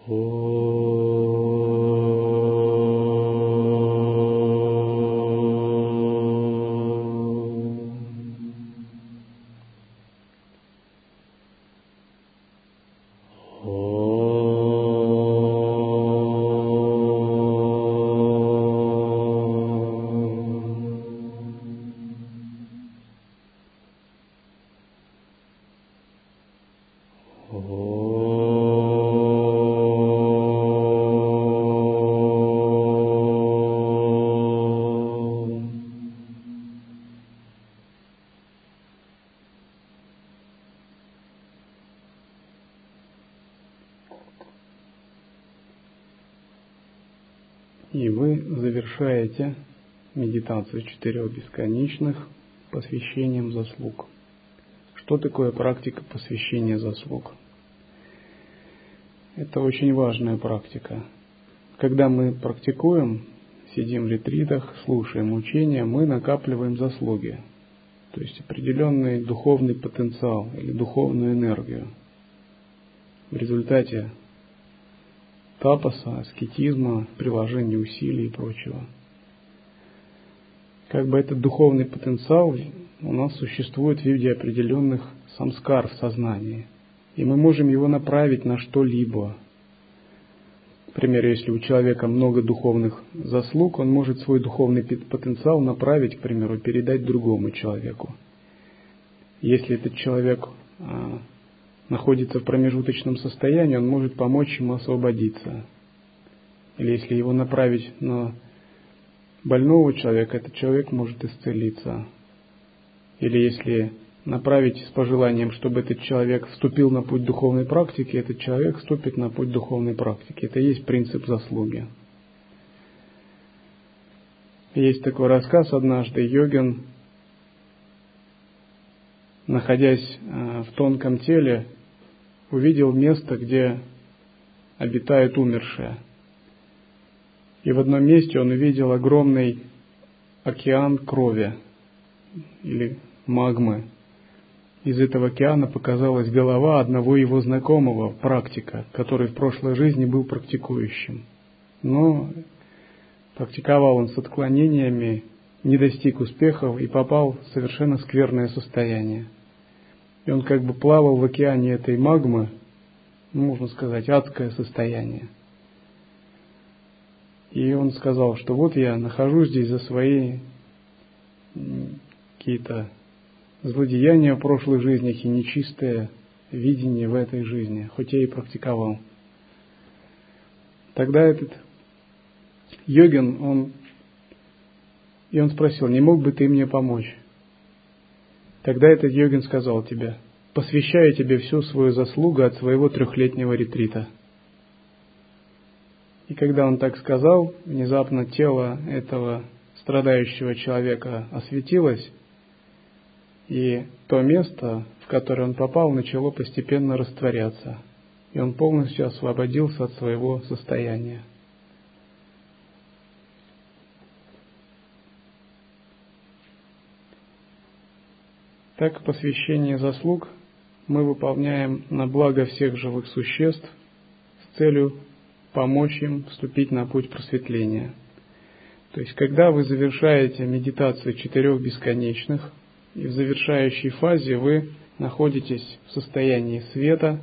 И вы завершаете медитацию 4 бесконечных посвящением заслуг. Что такое практика посвящения заслуг? Это очень важная практика. Когда мы практикуем, сидим в ретритах, слушаем учения, мы накапливаем заслуги, то есть определенный духовный потенциал или духовную энергию. В результате тапаса, аскетизма, приложения усилий и прочего. Как бы этот духовный потенциал у нас существует в виде определенных самскар в сознании. И мы можем его направить на что-либо. Например, если у человека много духовных заслуг, он может свой духовный потенциал направить, к примеру, передать другому человеку. Если этот человек находится в промежуточном состоянии, он может помочь ему освободиться. Или если его направить на больного человека, этот человек может исцелиться. Или если направить с пожеланием, чтобы этот человек вступил на путь духовной практики, этот человек вступит на путь духовной практики. Это и есть принцип заслуги. Есть такой рассказ однажды. Йогин, находясь в тонком теле, увидел место, где обитают умершие. И в одном месте он увидел огромный океан крови или магмы. Из этого океана показалась голова одного его знакомого, практика, который в прошлой жизни был практикующим. Но практиковал он с отклонениями, не достиг успехов и попал в совершенно скверное состояние. И он как бы плавал в океане этой магмы, можно сказать, адское состояние. И он сказал, что вот я нахожусь здесь за свои какие-то злодеяния в прошлых жизнях и нечистое видение в этой жизни, хоть я и практиковал. Тогда этот йогин, он спросил, не мог бы ты мне помочь? Тогда этот йогин сказал тебе, посвящаю тебе всю свою заслугу от своего 3-летнего ретрита. И когда он так сказал, внезапно тело этого страдающего человека осветилось, и то место, в которое он попал, начало постепенно растворяться, и он полностью освободился от своего состояния. Так, посвящение заслуг мы выполняем на благо всех живых существ с целью помочь им вступить на путь просветления. То есть, когда вы завершаете медитацию 4 бесконечных, и в завершающей фазе вы находитесь в состоянии света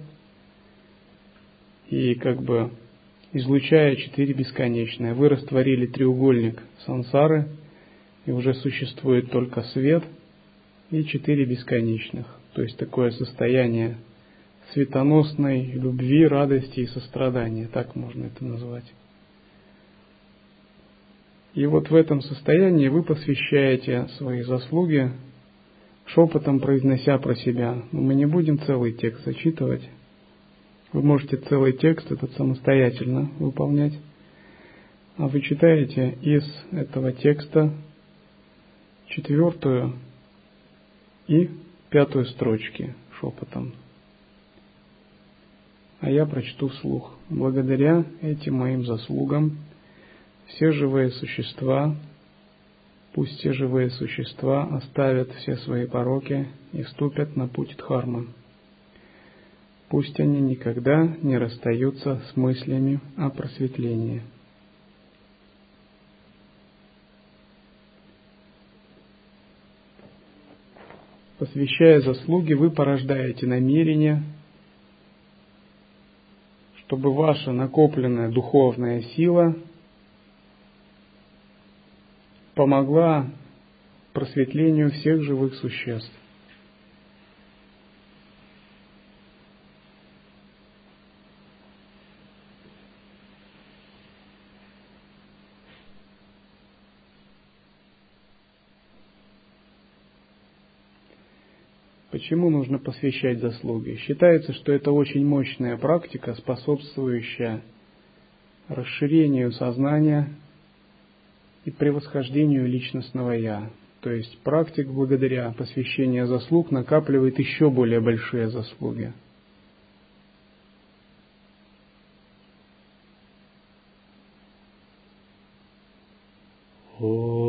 и как бы излучая 4 бесконечные, вы растворили треугольник сансары, и уже существует только свет и 4 бесконечных. То есть такое состояние светоносной любви, радости и сострадания, так можно это назвать. И вот в этом состоянии вы посвящаете свои заслуги, шепотом произнося про себя. Мы не будем целый текст зачитывать. Вы можете целый текст этот самостоятельно выполнять. А вы читаете из этого текста 4 и 5 строчки шепотом. А я прочту вслух. Благодаря этим моим заслугам все живые существа, пусть все живые существа оставят все свои пороки и вступят на путь Дхармы. Пусть они никогда не расстаются с мыслями о просветлении. Посвящая заслуги, вы порождаете намерение, чтобы ваша накопленная духовная сила помогла просветлению всех живых существ. Почему нужно посвящать заслуги? Считается, что это очень мощная практика, способствующая расширению сознания и превосхождению личностного «я». То есть практик благодаря посвящению заслуг накапливает еще более большие заслуги. О